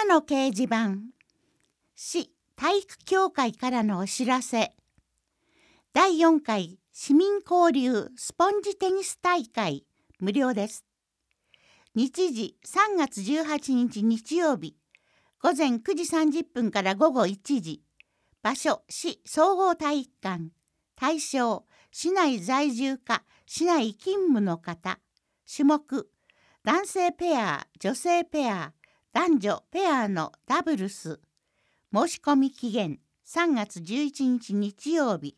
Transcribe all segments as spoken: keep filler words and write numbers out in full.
朝の掲示板、市体育協会からのお知らせ。だいよんかい市民交流スポンジテニス大会無料です。日時さんがつじゅうはちにち日曜日、ごぜんくじさんじゅっぷんからごごいちじ、場所市総合体育館、対象市内在住か市内勤務の方、種目男性ペア、女性ペア、男女ペアのダブルス。申し込み期限さんがつじゅういちにち日曜日。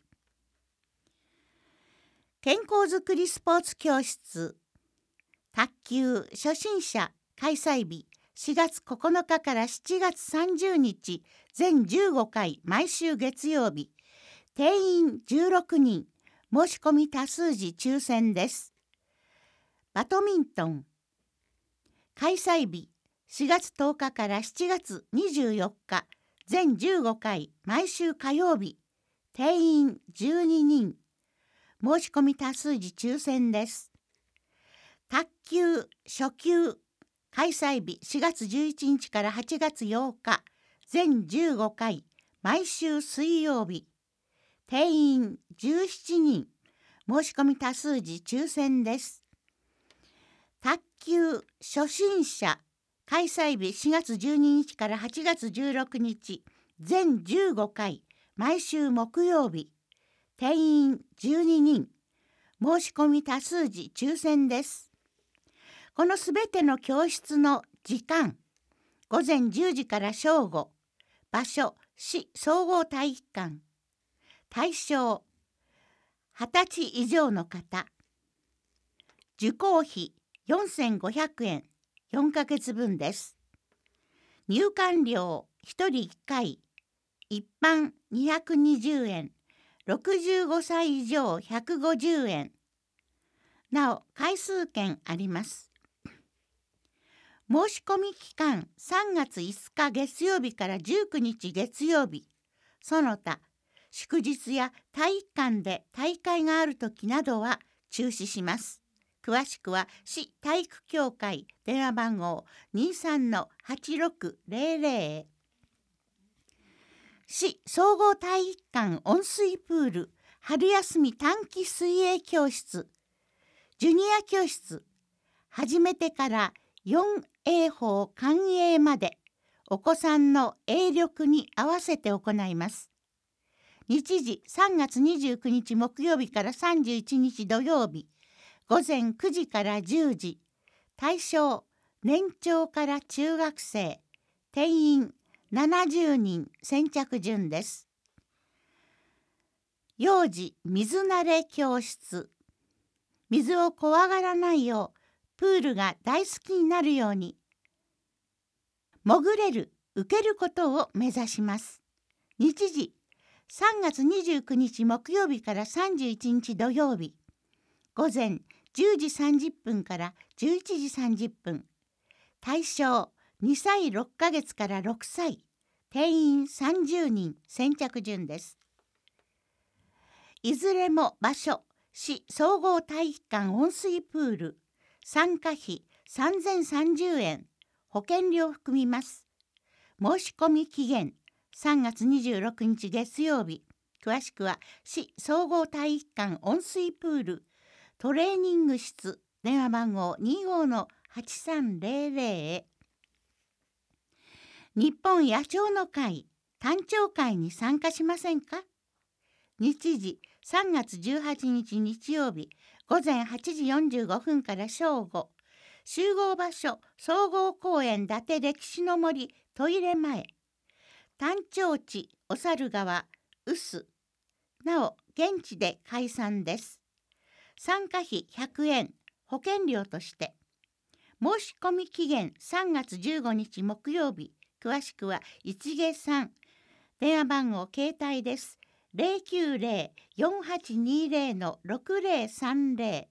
健康づくりスポーツ教室卓球初心者開催日しがつここのかからしちがつさんじゅうにち全じゅうごかい毎週月曜日。定員じゅうろくにん、申し込み多数時抽選です。バドミントン開催日しがつとおかからしちがつにじゅうよっか全じゅうごかい毎週火曜日。定員じゅうににん、申し込み多数時抽選です。卓球初級開催日しがつじゅういちにちからはちがつようか全じゅうごかい毎週水曜日。定員じゅうななにん、申し込み多数時抽選です。卓球初心者開催日しがつじゅうににちからはちがつじゅうろくにち全じゅうごかい毎週木曜日。定員じゅうににん、申し込み多数時抽選です。このすべての教室の時間、ごぜんじゅうじから正午、場所市総合体育館、対象はたち以上の方、受講費よんせんごひゃくえん、よんかげつぶんです。入館料ひとりいっかい、一般にひゃくにじゅうえん、ろくじゅうごさい以上ひゃくごじゅうえん。なお回数券あります。申し込み期間さんがついつか月曜日からじゅうくにち月曜日。その他祝日や体育館で大会があるときなどは中止します。詳しくは市体育協会電話番号 にさんのはちろくぜろぜろ へ。市総合体育館温水プール春休み短期水泳教室、ジュニア教室、始めてからよんえい法完泳までお子さんの泳力に合わせて行います。日時さんがつにじゅうくにち木曜日からさんじゅういちにち土曜日、ごぜんくじからじゅうじ。対象年長から中学生、定員ななじゅうにん、先着順です。幼児水慣れ教室、水を怖がらないようプールが大好きになるように潜れる、受けることを目指します。日時さんがつにじゅうくにち木曜日からさんじゅういちにち土曜日、ごぜんじゅうじさんじゅっぷんからじゅういちじさんじゅっぷん。対象にさいろっかげつからろくさい、定員さんじゅうにん、先着順です。いずれも場所市総合体育館温水プール、参加費さんぜんさんじゅうえん、保険料含みます。申し込み期限さんがつにじゅうろくにち月曜日。詳しくは市総合体育館温水プールトレーニング室電話番号 にじゅうごのはちさんぜろぜろ へ。日本野鳥の会誕生会に参加しませんか？日時さんがつじゅうはちにち日曜日、ごぜんはちじよんじゅうごふんから正午。集合場所総合公園伊達歴史の森トイレ前。誕生地お猿川臼。なお現地で開催です。参加費ひゃくえん、保険料として。申し込み期限さんがつじゅうごにち木曜日。詳しくは市毛さん。電話番号携帯です。ゼロきゅうゼロ よんはちにゼロのろくゼロさんゼロ。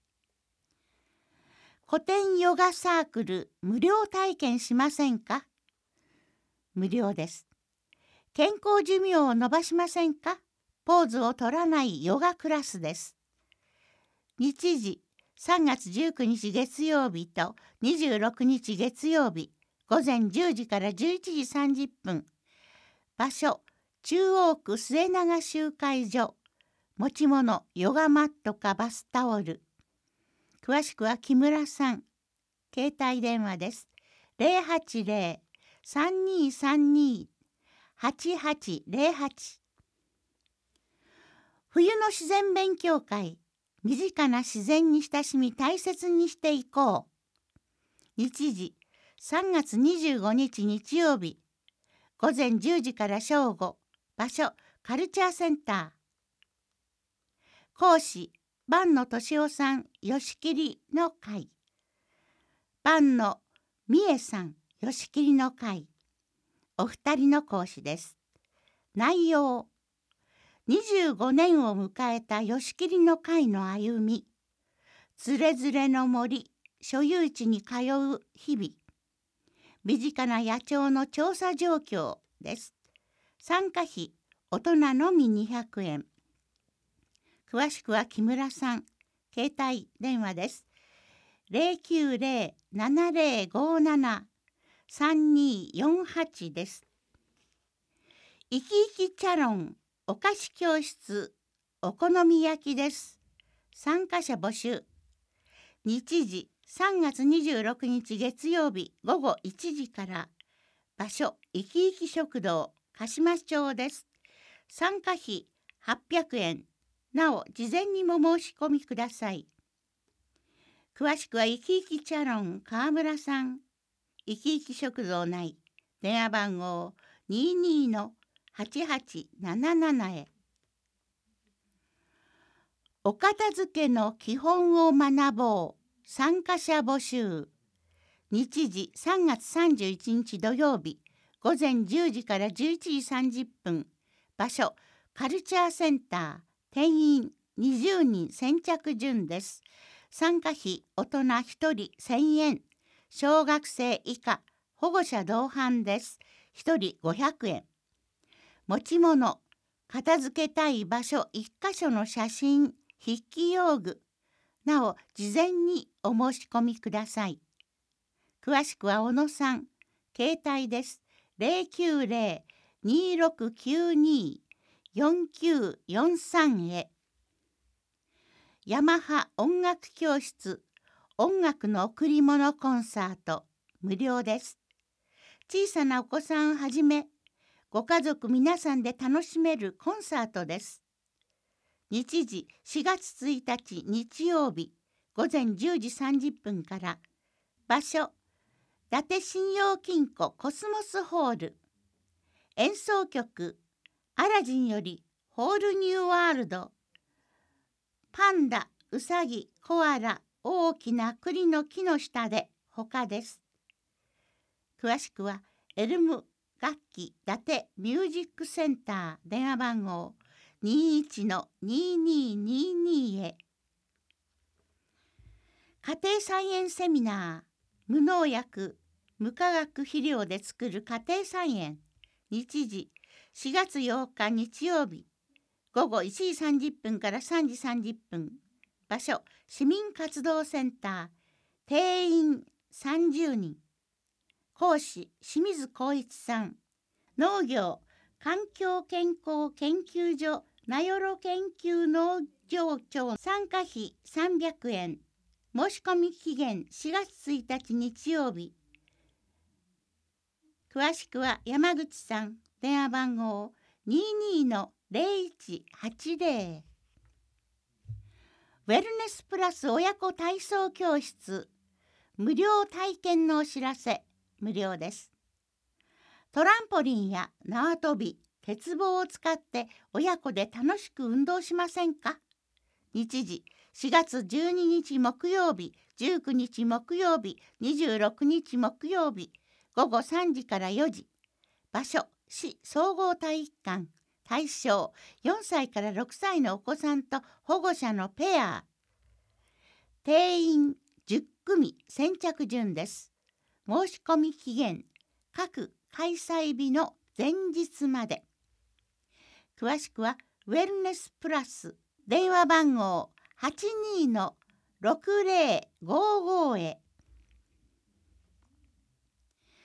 古典ヨガサークル無料体験しませんか？無料です。健康寿命を伸ばしませんか？ポーズを取らないヨガクラスです。日時さんがつじゅうくにち月曜日とにじゅうろくにち月曜日、 午前じゅうじからじゅういちじさんじゅっぷん。場所、中央区末永集会所。持ち物、ヨガマットかバスタオル。詳しくは木村さん。携帯電話です。ゼロはちゼロ さんにさんに はちはちゼロはち。冬の自然勉強会。身近な自然に親しみ大切にしていこう。日時、さんがつにじゅうごにち日曜日。午前じゅうじから正午。場所、カルチャーセンター。講師、坂野俊夫さん、よしきりの会。坂野美恵さん、よしきりの会。お二人の講師です。内容、にじゅうごねんを迎えたよしきりの会の歩み。つれづれの森、所有地に通う日々。身近な野鳥の調査状況です。参加費、大人のみにひゃくえん。詳しくは木村さん。携帯電話です。ゼロきゅうゼロ ななゼロごなな さんによんはちです。いきいきチャロンお菓子教室お好み焼きです。参加者募集。日時さんがつにじゅうろくにち月曜日ごごいちじから。場所、いきいき食堂鹿島町です。参加費はっぴゃくえん。なお、事前にも申し込みください。詳しくは、いきいきチャロン川村さん。いきいき食堂内。電話番号 にじゅうに のはちはちなななな へ。お片付けの基本を学ぼう。参加者募集。日時さんがつさんじゅういちにち土曜日。午前じゅうじからじゅういちじさんじゅっぷん。場所、カルチャーセンター。定員にじゅうにん先着順です。参加費、大人ひとりせんえん。小学生以下、保護者同伴です。ひとりごひゃくえん。持ち物、片付けたい場所いっかしょの写真、筆記用具。なお、事前にお申し込みください。詳しくは小野さん。携帯です。ゼロきゅうゼロ にろくきゅうに よんきゅうよんさん へ。ヤマハ音楽教室音楽の贈り物コンサート無料です。小さなお子さんをはじめご家族皆さんで楽しめるコンサートです。日時しがつついたち日曜日午前じゅうじさんじゅっぷんから。場所、伊達信用金庫コスモスホール。演奏曲、アラジンよりホールニューワールド。パンダ、ウサギ、コアラ、大きな栗の木の下で他です。詳しくはエルム楽器伊達ミュージックセンター電話番号 にいちのにににに へ。家庭菜園セミナー、無農薬無化学肥料で作る家庭菜園。日時しがつようか日曜日ごごいちじさんじゅっぷんからさんじさんじゅっぷん。場所、市民活動センター。定員さんじゅうにん。講師、清水光一さん。農業、環境健康研究所名寄研究農場長。参加費さんびゃくえん。申し込み期限しがつついたち日曜日。詳しくは山口さん。電話番号 にじゅうに のゼロいちはちゼロ。ウェルネスプラス親子体操教室無料体験のお知らせ。無料です。トランポリンや縄跳び、鉄棒を使って親子で楽しく運動しませんか？日時しがつじゅうににち木曜日、じゅうくにち木曜日、にじゅうろくにち木曜日ごごさんじからよじ。場所、市総合体育館。対象よんさいからろくさいのお子さんと保護者のペア。定員じゅっくみ先着順です。申し込み期限各開催日の前日まで。詳しくはウェルネスプラス電話番号 はちにのろくゼロごご へ。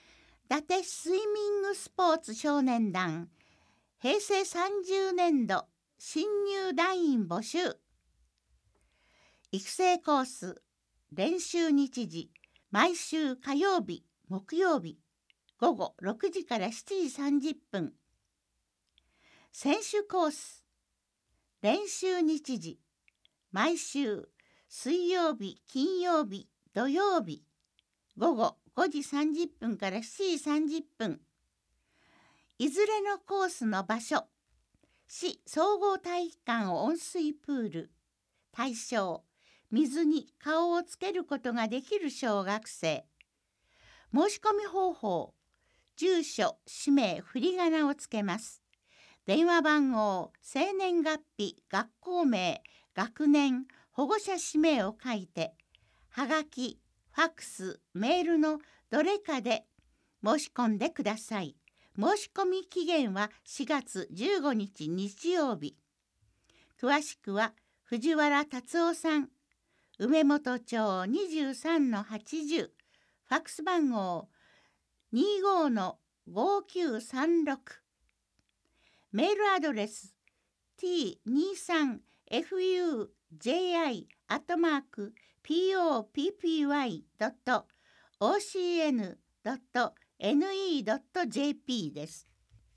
伊達スイミングスポーツ少年団平成さんじゅうねんど新入団員募集。育成コース練習日時毎週火曜日木曜日ごごろくじからしちじさんじゅっぷん。選手コース練習日時毎週水曜日金曜日土曜日ごごごじさんじゅっぷんからしちじさんじゅっぷん。いずれのコースの場所市総合体育館温水プール。対象水に顔をつけることができる小学生。申し込み方法住所氏名振り仮名をつけます。電話番号生年月日学校名学年保護者氏名を書いてはがきファックスメールのどれかで申し込んでください。申し込み期限はしがつじゅうごにち日曜日。詳しくは藤原達夫さん梅本町 にじゅうさんのはちじゅう ファックス番号 にじゅうごのごきゅうさんろく。メールアドレス ティーにじゅうさんエフユージェーアイ アットマーク ピーオーピーピーワイ ドット オーシーエヌ ドット エヌイー ドット ジェーピー です。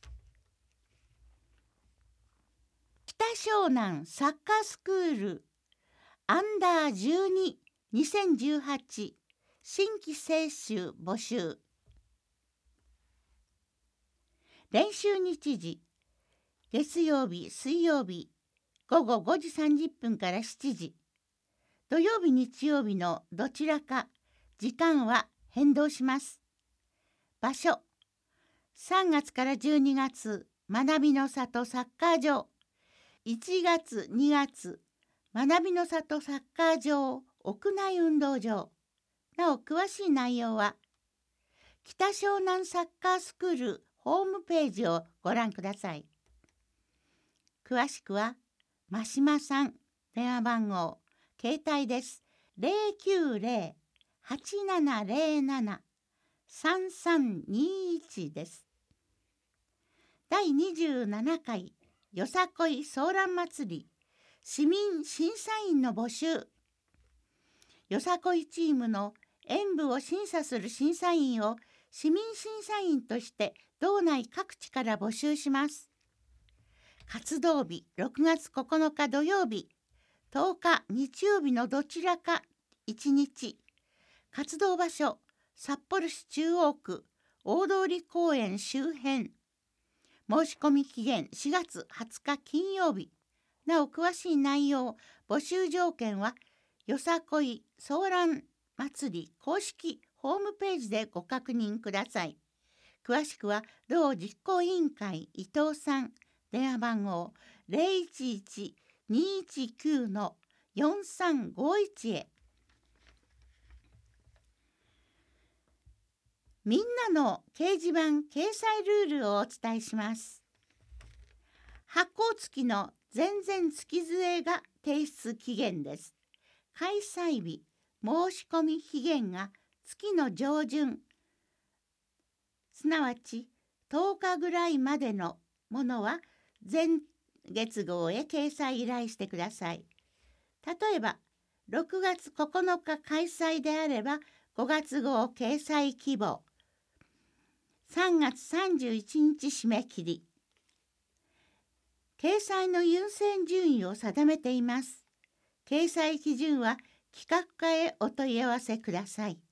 北湘南サッカースクールアンダーじゅうに にせんじゅうはち新規接種募集。練習日時月曜日水曜日ごごごじさんじゅっぷんからしちじ、土曜日日曜日のどちらか時間は変動します。場所さんがつからじゅうにがつ学びの里サッカー場、いちがつにがつ学びの里サッカー場屋内運動場。なお詳しい内容は北湘南サッカースクールホームページをご覧ください。詳しくは真島さん電話番号携帯です。 ゼロきゅうゼロ はちななゼロなな さんさんにいち です。だいにじゅうななかいよさこいソーラン祭り市民審査員の募集。よさこいチームの演舞を審査する審査員を市民審査員として道内各地から募集します。活動日ろくがつここのか土曜日、とおか日曜日のどちらかいちにち。活動場所札幌市中央区大通公園周辺。申し込み期限しがつはつか金曜日。なお詳しい内容募集条件はよさこいソーラン祭り公式ホームページでご確認ください。詳しくは同実行委員会伊藤さん電話番号 ゼロいちいち にいちきゅう のよんさんごいち へ。みんなの掲示板掲載ルールをお伝えします。発行付きの前々月末が提出期限です。開催日申し込み期限が月の上旬、すなわちとおかぐらいまでのものは前月号へ掲載依頼してください。例えばろくがつここのか開催であればごがつ号掲載希望、さんがつさんじゅういちにち締め切り。掲載の優先順位を定めています。掲載基準は企画課へお問い合わせください。